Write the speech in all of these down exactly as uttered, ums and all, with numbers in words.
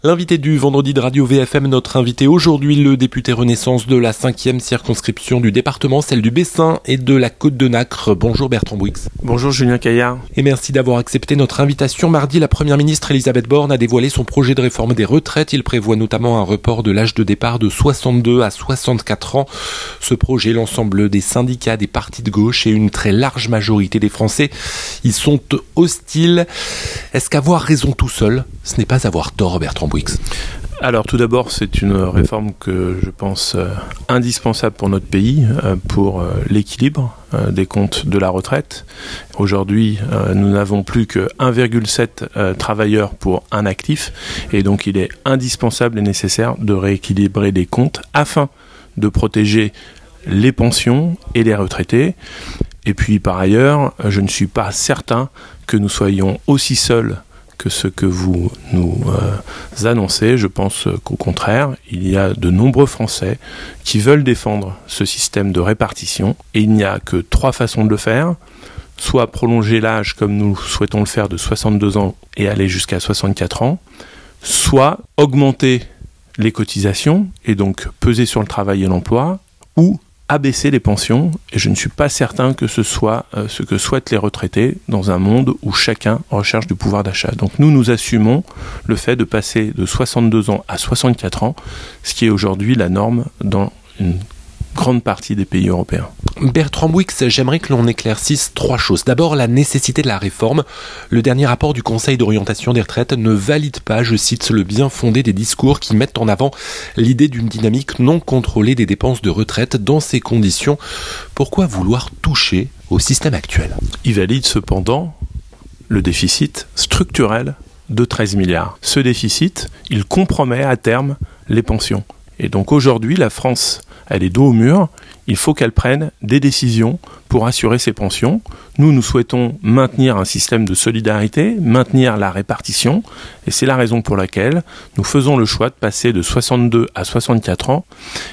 L'invité du vendredi de Radio V F M, notre invité aujourd'hui, le député Renaissance de la cinquième circonscription du département, celle du Bessin et de la Côte-de-Nacre. Bonjour Bertrand Bouix. Bonjour Julien Caillard. Et merci d'avoir accepté notre invitation. Mardi, la première ministre Elisabeth Borne a dévoilé son projet de réforme des retraites. Il prévoit notamment un report de l'âge de départ de soixante-deux à soixante-quatre ans. Ce projet, l'ensemble des syndicats, des partis de gauche et une très large majorité des Français y sont hostiles. Est-ce qu'avoir raison tout seul, ce n'est pas avoir tort, Bertrand Bouix? Alors tout d'abord, c'est une réforme que je pense euh, indispensable pour notre pays, euh, pour euh, l'équilibre euh, des comptes de la retraite. Aujourd'hui, euh, nous n'avons plus que un virgule sept euh, travailleurs pour un actif, et donc il est indispensable et nécessaire de rééquilibrer les comptes afin de protéger les pensions et les retraités. Et puis par ailleurs, je ne suis pas certain que nous soyons aussi seuls que ce que vous nous euh, annoncez. Je pense qu'au contraire, il y a de nombreux Français qui veulent défendre ce système de répartition, et il n'y a que trois façons de le faire. Soit prolonger l'âge comme nous souhaitons le faire de soixante-deux ans et aller jusqu'à soixante-quatre ans, soit augmenter les cotisations et donc peser sur le travail et l'emploi, ou abaisser les pensions, et je ne suis pas certain que ce soit euh, ce que souhaitent les retraités dans un monde où chacun recherche du pouvoir d'achat. Donc nous, nous assumons le fait de passer de soixante-deux ans à soixante-quatre ans, ce qui est aujourd'hui la norme dans une grande partie des pays européens. Bertrand Bouix, j'aimerais que l'on éclaircisse trois choses. D'abord, la nécessité de la réforme. Le dernier rapport du Conseil d'orientation des retraites ne valide pas, je cite, le bien fondé des discours qui mettent en avant l'idée d'une dynamique non contrôlée des dépenses de retraite. Dans ces conditions, pourquoi vouloir toucher au système actuel? Il valide cependant le déficit structurel de treize milliards. Ce déficit, il compromet à terme les pensions. Et donc aujourd'hui, la France, elle est dos au mur. Il faut qu'elle prenne des décisions pour assurer ses pensions. Nous, nous souhaitons maintenir un système de solidarité, maintenir la répartition. Et c'est la raison pour laquelle nous faisons le choix de passer de soixante-deux à soixante-quatre ans.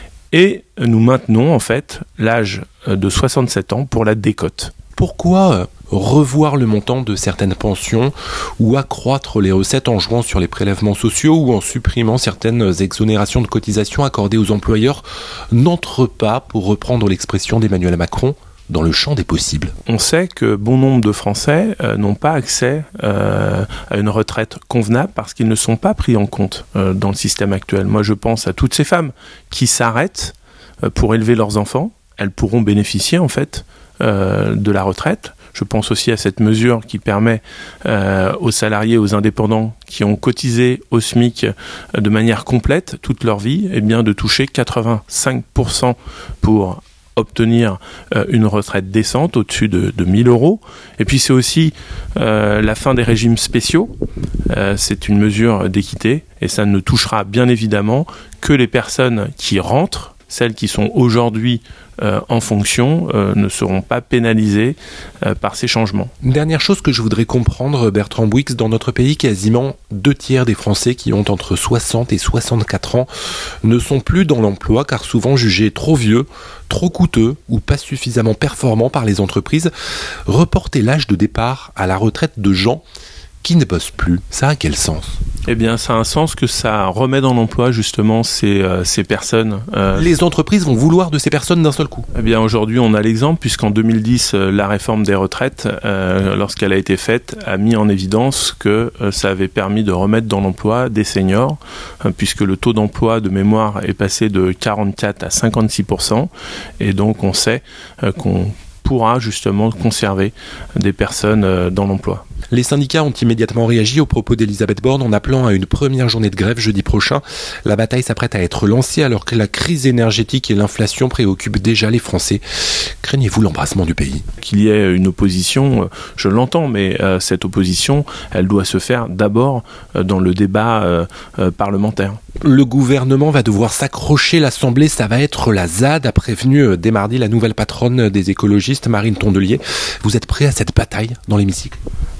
Et nous maintenons en fait l'âge de soixante-sept ans pour la décote. Pourquoi revoir le montant de certaines pensions ou accroître les recettes en jouant sur les prélèvements sociaux ou en supprimant certaines exonérations de cotisations accordées aux employeurs n'entre pas, pour reprendre l'expression d'Emmanuel Macron, dans le champ des possibles? On sait que bon nombre de Français euh, n'ont pas accès euh, à une retraite convenable parce qu'ils ne sont pas pris en compte euh, dans le système actuel. Moi, je pense à toutes ces femmes qui s'arrêtent euh, pour élever leurs enfants. Elles pourront bénéficier en fait euh, de la retraite. Je pense aussi à cette mesure qui permet euh, aux salariés, aux indépendants qui ont cotisé au SMIC euh, de manière complète toute leur vie, eh bien, de toucher quatre-vingt-cinq pour cent pour obtenir euh, une retraite décente au-dessus de, de mille euros. Et puis c'est aussi euh, la fin des régimes spéciaux. Euh, c'est une mesure d'équité et ça ne touchera bien évidemment que les personnes qui rentrent. Celles qui sont aujourd'hui euh, en fonction euh, ne seront pas pénalisées euh, par ces changements. Une dernière chose que je voudrais comprendre, Bertrand Bouix, dans notre pays, quasiment deux tiers des Français qui ont entre soixante et soixante-quatre ans ne sont plus dans l'emploi car souvent jugés trop vieux, trop coûteux ou pas suffisamment performants par les entreprises. Reporter l'âge de départ à la retraite de gens qui ne bossent plus, ça a quel sens? Eh bien, ça a un sens que ça remet dans l'emploi justement ces, euh, ces personnes. Euh... Les entreprises vont vouloir de ces personnes d'un seul coup? Eh bien, aujourd'hui, on a l'exemple, puisqu'en deux mille dix, euh, la réforme des retraites, euh, lorsqu'elle a été faite, a mis en évidence que euh, ça avait permis de remettre dans l'emploi des seniors, euh, puisque le taux d'emploi de mémoire est passé de quarante-quatre à cinquante-six pour cent, et donc on sait euh, qu'on pourra justement conserver des personnes dans l'emploi. Les syndicats ont immédiatement réagi aux propos d'Elisabeth Borne en appelant à une première journée de grève jeudi prochain. La bataille s'apprête à être lancée alors que la crise énergétique et l'inflation préoccupent déjà les Français. Craignez-vous l'embrasement du pays? Qu'il y ait une opposition, je l'entends, mais euh, cette opposition, elle doit se faire d'abord euh, dans le débat euh, euh, parlementaire. Le gouvernement va devoir s'accrocher, l'Assemblée, ça va être la Z A D, a prévenu dès mardi la nouvelle patronne des écologistes, Marine Tondelier. Vous êtes prêt à cette bataille dans l'hémicycle?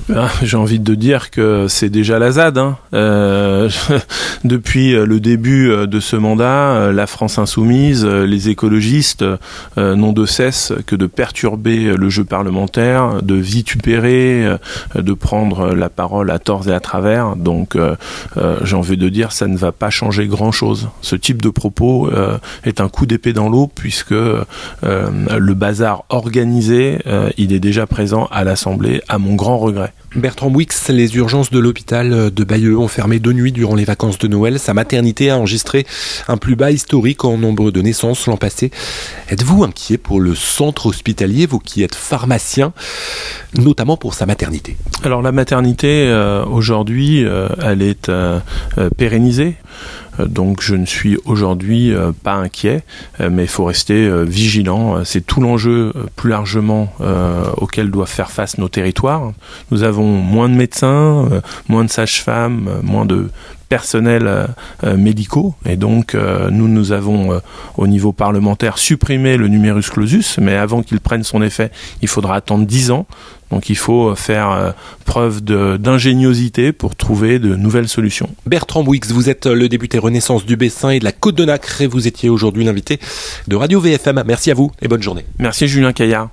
Ben, j'ai envie de dire que c'est déjà la Z A D. Hein. Euh, depuis le début de ce mandat, la France insoumise, les écologistes euh, n'ont de cesse que de perturber le jeu parlementaire, de vitupérer, euh, de prendre la parole à tort et à travers. Donc euh, euh, j'ai envie de dire ça ne va pas changer grand-chose. Ce type de propos euh, est un coup d'épée dans l'eau puisque euh, le bazar organisé, euh, il est déjà présent à l'Assemblée, à mon grand regret. Bertrand Bouix, les urgences de l'hôpital de Bayeux ont fermé deux nuits durant les vacances de Noël. Sa maternité a enregistré un plus bas historique en nombre de naissances l'an passé. Êtes-vous inquiet pour le centre hospitalier, vous qui êtes pharmacien, notamment pour sa maternité? Alors la maternité, euh, aujourd'hui, euh, elle est euh, euh, pérennisée. Donc je ne suis aujourd'hui euh, pas inquiet, euh, mais il faut rester euh, vigilant. C'est tout l'enjeu euh, plus largement euh, auquel doivent faire face nos territoires. Nous avons moins de médecins, euh, moins de sages-femmes, euh, moins de personnels euh, médicaux, et donc euh, nous nous avons euh, au niveau parlementaire supprimé le numerus clausus, mais avant qu'il prenne son effet, il faudra attendre dix ans. Donc il faut faire euh, preuve de, d'ingéniosité pour trouver de nouvelles solutions. Bertrand Bouix, vous êtes le député Renaissance du Bessin et de la Côte de Nacre et vous étiez aujourd'hui l'invité de Radio V F M. Merci à vous et bonne journée. Merci Julien Caillard.